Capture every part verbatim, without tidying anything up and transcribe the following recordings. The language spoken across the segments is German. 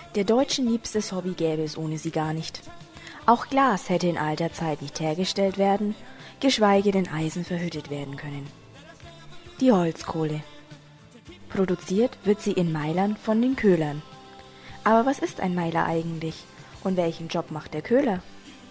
Der Deutschen liebstes Hobby gäbe es ohne sie gar nicht. Auch Glas hätte in alter Zeit nicht hergestellt werden, geschweige denn Eisen verhüttet werden können. Die Holzkohle. Produziert wird sie in Meilern von den Köhlern. Aber was ist ein Meiler eigentlich? Und welchen Job macht der Köhler?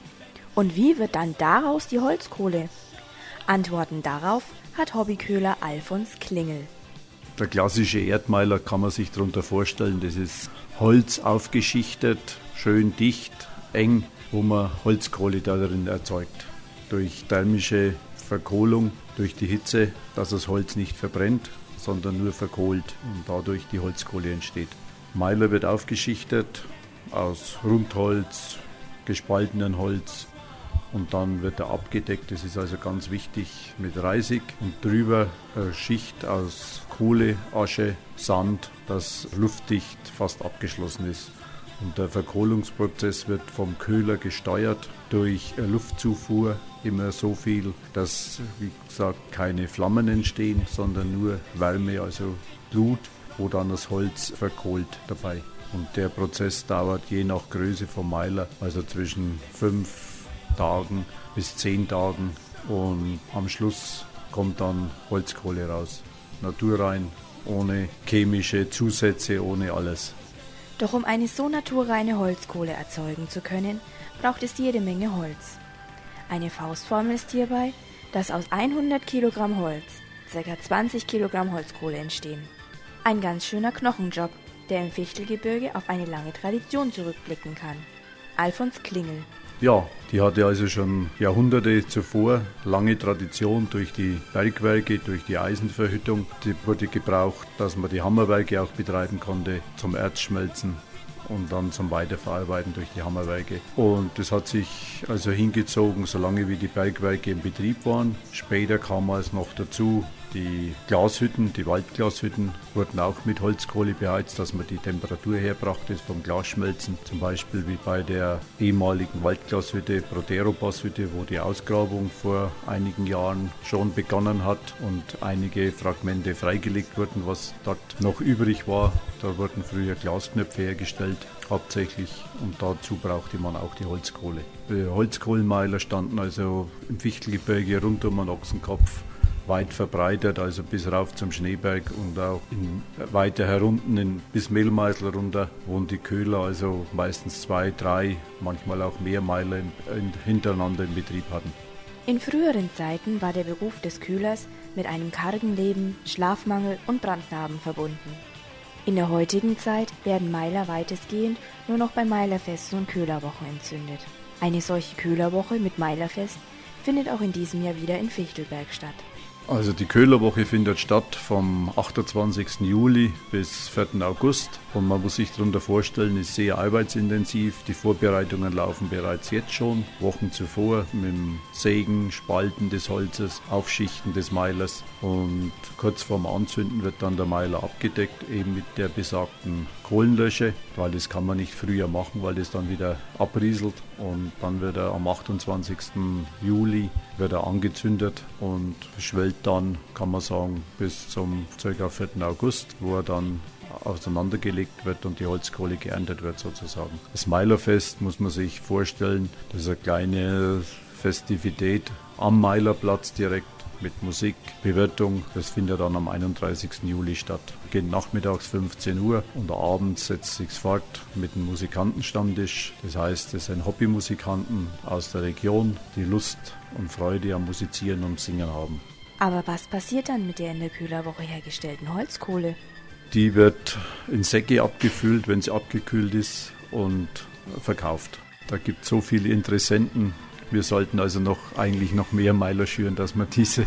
Und wie wird dann daraus die Holzkohle? Antworten darauf hat Hobbyköhler Alfons Klingel. Der klassische Erdmeiler kann man sich darunter vorstellen, das ist Holz aufgeschichtet, schön dicht, eng, wo man Holzkohle darin erzeugt. Durch thermische Verkohlung, durch die Hitze, dass das Holz nicht verbrennt, sondern nur verkohlt und dadurch die Holzkohle entsteht. Meiler wird aufgeschichtet aus Rundholz, gespaltenem Holz und dann wird er abgedeckt, das ist also ganz wichtig, mit Reisig und drüber eine Schicht aus Kohle, Asche, Sand, das luftdicht fast abgeschlossen ist. Und der Verkohlungsprozess wird vom Köhler gesteuert durch eine Luftzufuhr, immer so viel, dass, wie gesagt, keine Flammen entstehen, sondern nur Wärme, also Glut, wo dann das Holz verkohlt dabei. Und der Prozess dauert je nach Größe vom Meiler, also zwischen fünf Tagen bis zehn Tagen und am Schluss kommt dann Holzkohle raus. Naturrein, ohne chemische Zusätze, ohne alles. Doch um eine so naturreine Holzkohle erzeugen zu können, braucht es jede Menge Holz. Eine Faustformel ist hierbei, dass aus hundert Kilogramm Holz ca. zwanzig Kilogramm Holzkohle entstehen. Ein ganz schöner Knochenjob, der im Fichtelgebirge auf eine lange Tradition zurückblicken kann. Alfons Klingel. Ja, die hatte also schon Jahrhunderte zuvor lange Tradition durch die Bergwerke, durch die Eisenverhüttung. Die wurde gebraucht, dass man die Hammerwerke auch betreiben konnte zum Erzschmelzen und dann zum Weiterverarbeiten durch die Hammerwerke. Und das hat sich also hingezogen, solange wie die Bergwerke in Betrieb waren. Später kam es noch dazu, die Glashütten, die Waldglashütten wurden auch mit Holzkohle beheizt, dass man die Temperatur herbrachte vom Glasschmelzen. Zum Beispiel wie bei der ehemaligen Waldglashütte, Prodero-Passhütte, wo die Ausgrabung vor einigen Jahren schon begonnen hat und einige Fragmente freigelegt wurden, was dort noch übrig war. Da wurden früher Glasknöpfe hergestellt, hauptsächlich, und dazu brauchte man auch die Holzkohle. Die Holzkohlenmeiler standen also im Fichtelgebirge rund um den Ochsenkopf, weit verbreitet, also bis rauf zum Schneeberg und auch in, weiter herunten in, bis Mehlmeisel runter, wo die Köhler also meistens zwei, drei, manchmal auch mehr Meiler in, in, hintereinander in Betrieb hatten. In früheren Zeiten war der Beruf des Köhlers mit einem kargen Leben, Schlafmangel und Brandnarben verbunden. In der heutigen Zeit werden Meiler weitestgehend nur noch bei Meilerfesten und Köhlerwochen entzündet. Eine solche Köhlerwoche mit Meilerfest findet auch in diesem Jahr wieder in Fichtelberg statt. Also die Köhlerwoche findet statt vom achtundzwanzigsten Juli bis vierten August und man muss sich darunter vorstellen, ist sehr arbeitsintensiv. Die Vorbereitungen laufen bereits jetzt schon, Wochen zuvor, mit dem Sägen, Spalten des Holzes, Aufschichten des Meilers und kurz vorm Anzünden wird dann der Meiler abgedeckt, eben mit der besagten Kohlenlösche, weil das kann man nicht früher machen, weil das dann wieder abrieselt und dann wird er am achtundzwanzigsten Juli wird er angezündet und schwellt dann, kann man sagen, bis zum ca. vierten August, wo er dann auseinandergelegt wird und die Holzkohle geerntet wird sozusagen. Das Meilerfest muss man sich vorstellen, das ist eine kleine Festivität am Meilerplatz direkt mit Musik, Bewirtung. Das findet dann am einunddreißigsten Juli statt. Beginnt nachmittags fünfzehn Uhr und abends setzt sich's fort mit einem Musikantenstammtisch. Das heißt, es sind Hobbymusikanten aus der Region, die Lust und Freude am Musizieren und Singen haben. Aber was passiert dann mit der in der Köhlerwoche hergestellten Holzkohle? Die wird in Säcke abgefüllt, wenn sie abgekühlt ist und verkauft. Da gibt es so viele Interessenten. Wir sollten also noch eigentlich noch mehr Meiler schüren, dass wir diese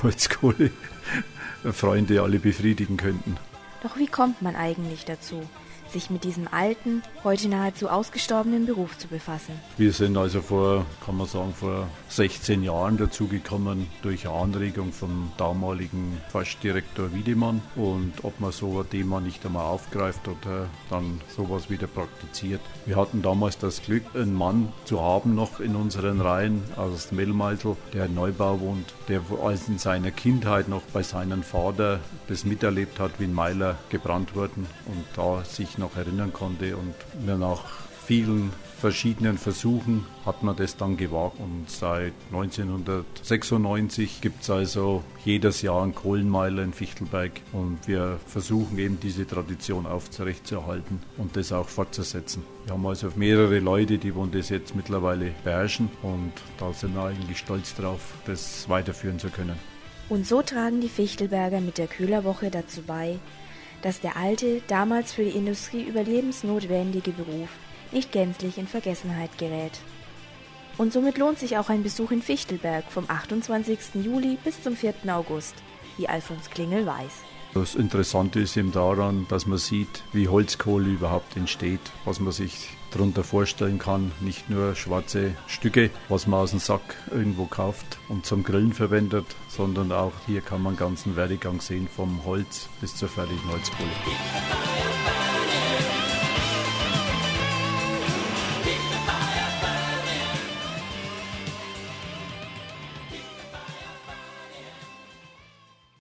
Holzkohle-Freunde alle befriedigen könnten. Doch wie kommt man eigentlich dazu, sich mit diesem alten, heute nahezu ausgestorbenen Beruf zu befassen? Wir sind also vor, kann man sagen, vor sechzehn Jahren dazugekommen durch eine Anregung vom damaligen Forstdirektor Wiedemann und ob man so ein Thema nicht einmal aufgreift oder dann sowas wieder praktiziert. Wir hatten damals das Glück, einen Mann zu haben noch in unseren Reihen aus Mehlmeisel, der in Neubau wohnt, der als in seiner Kindheit noch bei seinem Vater das miterlebt hat, wie ein Meiler gebrannt wurden und da sich noch erinnern konnte. Und mir nach vielen verschiedenen Versuchen hat man das dann gewagt. Und seit neunzehnhundertsechsundneunzig gibt es also jedes Jahr einen Kohlenmeiler in Fichtelberg. Und wir versuchen eben diese Tradition aufrechtzuerhalten und das auch fortzusetzen. Wir haben also mehrere Leute, die das jetzt mittlerweile beherrschen. Und da sind wir eigentlich stolz drauf, das weiterführen zu können. Und so tragen die Fichtelberger mit der Köhlerwoche dazu bei, dass der alte, damals für die Industrie überlebensnotwendige Beruf nicht gänzlich in Vergessenheit gerät. Und somit lohnt sich auch ein Besuch in Fichtelberg vom achtundzwanzigsten Juli bis zum vierten August, wie Alfons Klingel weiß. Das Interessante ist eben daran, dass man sieht, wie Holzkohle überhaupt entsteht, was man sich darunter vorstellen kann. Nicht nur schwarze Stücke, was man aus dem Sack irgendwo kauft und zum Grillen verwendet, sondern auch hier kann man einen ganzen Werdegang sehen, vom Holz bis zur fertigen Holzkohle.